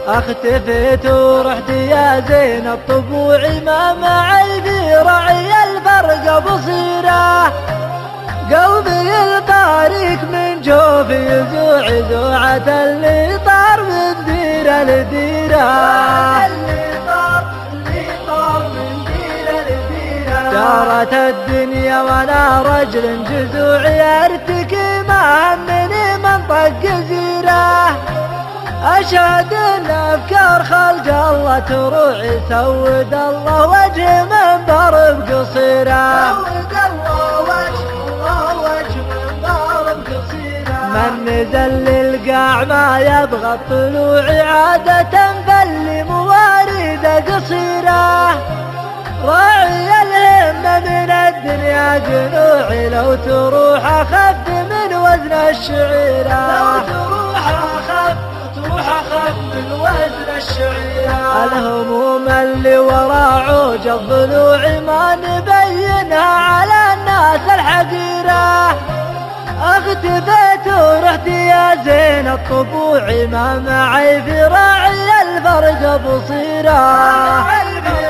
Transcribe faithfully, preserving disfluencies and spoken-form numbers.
اختفيت ورحت يا زين الطبوع ما معي في رعي الفرق بصيره، قلبي البارك من جوفي يزوع زوعة اللي طار من ديره لديره، دارت الدنيا وانا رجل جزوعي ارتكي ما همني من طق زيره، اشهد ان افكار خلق الله تروع سود الله وجه من ضرب قصيره، من نزل للقاع ما يبغى الطلوع عادة فاللي موارده قصيره، راعي الهمة من الدنيا قنوعي لو تروح أخف من وزن الشعيرة، لو تروح أخف تروح أخف من وزن الشعيرة، الهموم اللي ورا عوج الضلوع ما نبينها على الناس الحقيرة، اختفيت ورحت يا زين الطبوع ما معي في راعي الفرق بصيره.